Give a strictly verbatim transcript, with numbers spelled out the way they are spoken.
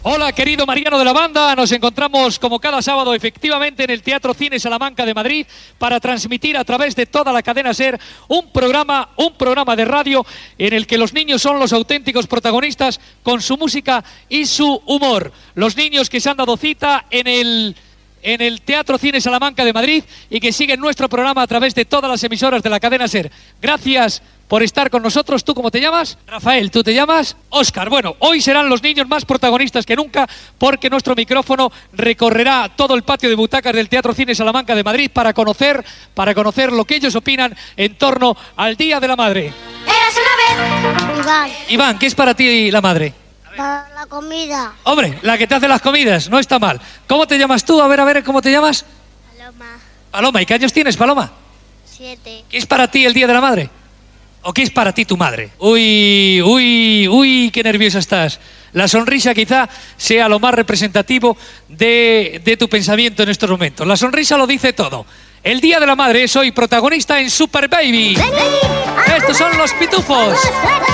Hola, querido Mariano de la Banda, nos encontramos como cada sábado efectivamente en el Teatro Cine Salamanca de Madrid para transmitir a través de toda la cadena SER un programa, un programa de radio en el que los niños son los auténticos protagonistas con su música y su humor. Los niños que se han dado cita en el... en el Teatro Cine Salamanca de Madrid y que siguen nuestro programa a través de todas las emisoras de la cadena SER. Gracias por estar con nosotros. ¿Tú cómo te llamas? Rafael. ¿Tú te llamas? Óscar. Bueno, hoy serán los niños más protagonistas que nunca porque nuestro micrófono recorrerá todo el patio de butacas del Teatro Cine Salamanca de Madrid para conocer, para conocer lo que ellos opinan en torno al Día de la Madre. Eras una vez. Iván. Iván, ¿qué es para ti la madre? Para la comida. Hombre, la que te hace las comidas, no está mal. ¿Cómo te llamas tú? A ver, a ver, ¿cómo te llamas? Paloma. Paloma, ¿y qué años tienes, Paloma? Siete. ¿Qué es para ti el Día de la Madre? ¿O qué es para ti tu madre? Uy, uy, uy, qué nerviosa estás. La sonrisa quizá sea lo más representativo de, de tu pensamiento en estos momentos. La sonrisa lo dice todo. El Día de la Madre es hoy protagonista en Super Baby. Estos son los Pitufos.